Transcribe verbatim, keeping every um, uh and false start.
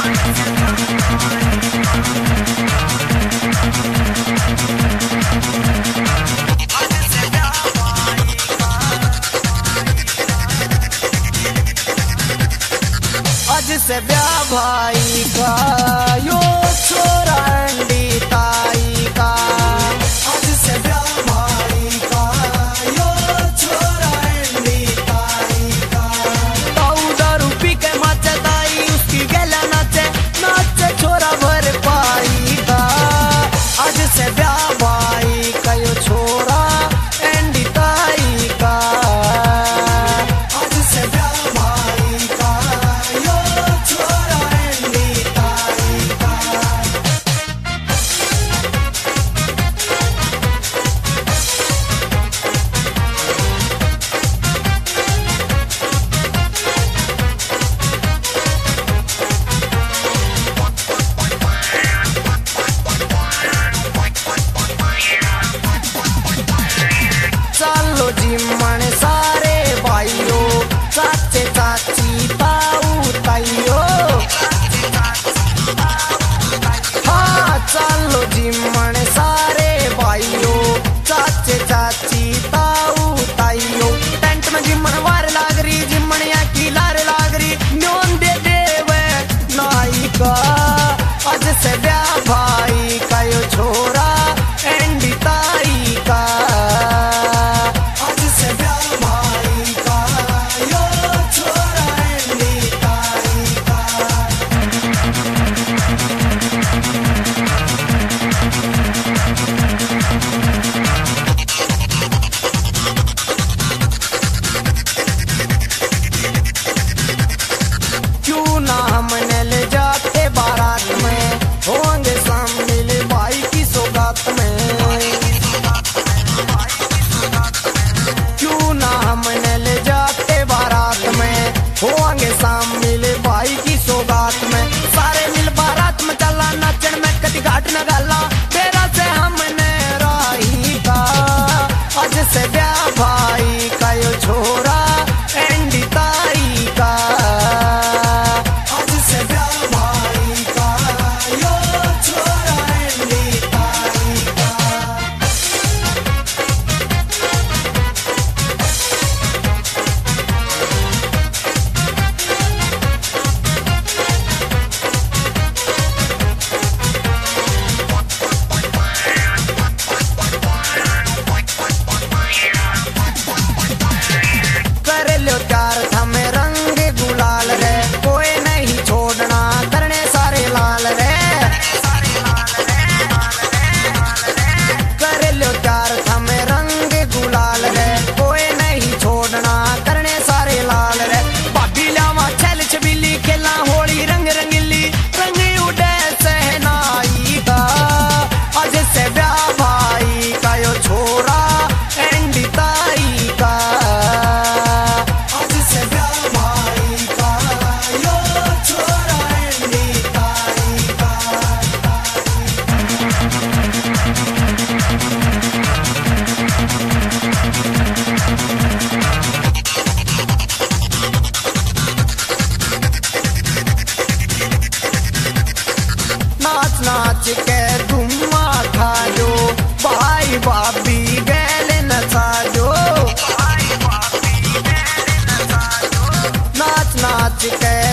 आज से ब्याह भाई का यो छोरा अंडी ताई का। आज से ब्याह भाई का यो छोरा अंडी ताई का। ताऊ दारू पी के माचे ताई उसकी गला नाचे नाचे छोरा भर पाई का। आज से ब्याह भाई का यो छोरा अंडी ताई का। चलो जिम्मन सारे भाइयों चाचे चाची ताऊ ताइयो। हाँ चलो जिम्मन सारे भाइयों चाचे चाची ताऊ ताइयो। टेंट में जिम्मन वार लाग रही जिम्मन या की लार लाग रही न्योन दे देवे नाई का। आज से ब्याह भाई का यो छोरा एंडी ताई का। क्यों ना हमने ले जाते बारात में होंगे शामिल भाई की सौगात में। क्यों ना हमने ले जाते बारात में होंगे शामिल भाई की सौगात में। सारे मिल बारात में चला नाचन में कटी घाट न गाला तेरा से हमने राही का। आज से ब्याह भाई का यो छोरा एंडी ताई का। प्यार था में रंग गुलाल रे कोई नहीं छोड़ना करने सारे लाल रे। कर लो प्यार था में रंग गुलाल रे कोई नहीं छोड़ना करने सारे लाल रे। भाभी लावा छल छबीली खेला होली रंग रंगीली रंग उड़े सहनाई का। आज से ब्याह भाई का यो छोरा एंडी ताई का। नाच नाच के धुम्मा खाजो भाई भाभी गैल नचाजो। नाच नाच के